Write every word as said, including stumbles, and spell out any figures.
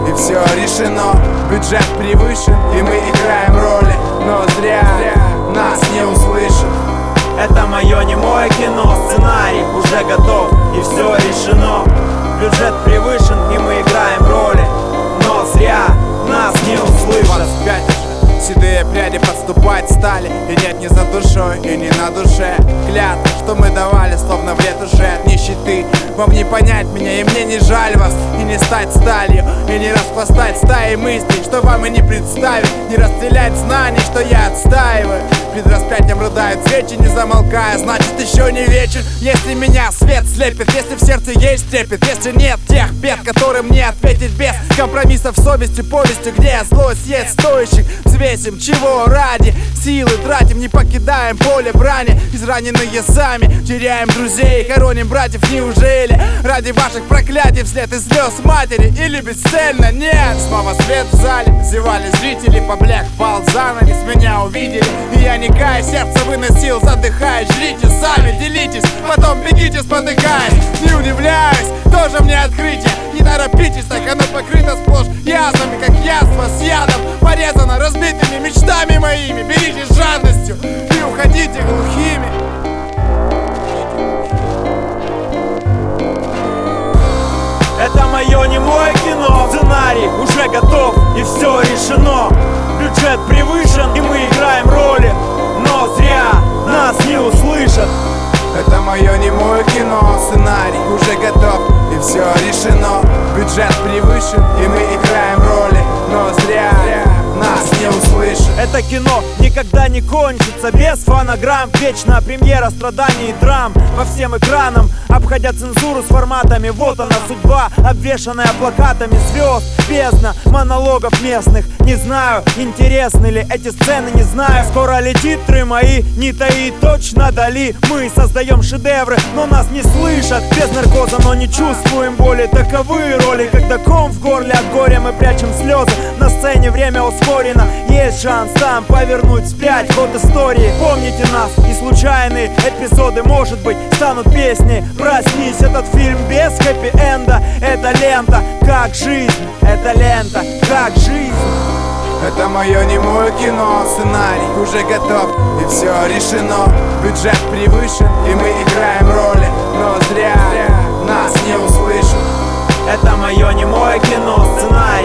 и все решено. Бюджет превышен, и мы играем роли, но зря нас не услышат. Это мое немое кино, сценарий уже готов, и все решено. Бюджет превышен, и мы играем роли, но зря нас не услышат. Седые пряди подступать стали, и нет ни за душой, и ни на душе. Клятвы, что мы давали, словно в лет уже от нищеты. Вам не понять меня, и мне не жаль вас, и не стать сталью, и не распластать стаи мыслей, что вам и не представить, не расстелять знаний, что я отстаиваю. Перед распятием рыдают свечи, не замолкая, значит еще не вечер. Если меня свет слепит, если в сердце есть трепет, если нет тех бед, которым не ответить без компромиссов совести, повести, где злость есть стоящих. Взвесим, чего ради, силы тратим, не покидаем поле брани. Израненные сами, теряем друзей, хороним братьев, неужели ради ваших проклятий вслед и слез матери? Или бесцельно? Нет, снова свет в зале, зевали зрители, поблек пал занавес, меня увидели, и я не каясь, сердце выносил, задыхаясь. Жрите сами, делитесь, потом бегите, спотыкаясь. Не удивляюсь, тоже мне открытие. Не торопитесь, так оно покрыто сплошь язвами, как язва с ядом. Порезано разбитыми мечтами моими. Берите с жадностью и уходите глухими. Это мое немое кино, сценарий уже готов, и все решено. Бюджет превышен, и мы играем роли, но зря нас не услышат. Это мое немое кино, сценарий уже готов, и все решено. Бюджет превышен, и мы играем роли, но зря нас не услышат. Это кино никогда не кончится без фонограмм. Вечная премьера страданий и драм по всем экранам, обходя цензуру с форматами. Вот она судьба, обвешанная плакатами звезд. Бездна монологов местных. Не знаю, интересны ли эти сцены, не знаю. Скоро летит мои, не таи, точно дали. Мы создаем шедевры, но нас не слышат. Без наркоза, но не чувствуем боли. Таковы роли, когда ком в горле от горя мы прячем слезы. На сцене время ускорено, есть шанс там повернуть вспять ход истории. Помните нас, и случайные эпизоды, может быть, станут песней. Проснись, этот фильм без хэппи-энда. Это лента, как жизнь, это лента, как жизнь. Это мое немое кино, сценарий уже готов, и все решено. Бюджет превышен, и мы играем роли, но зря нас не услышат. Это мое немое кино, сценарий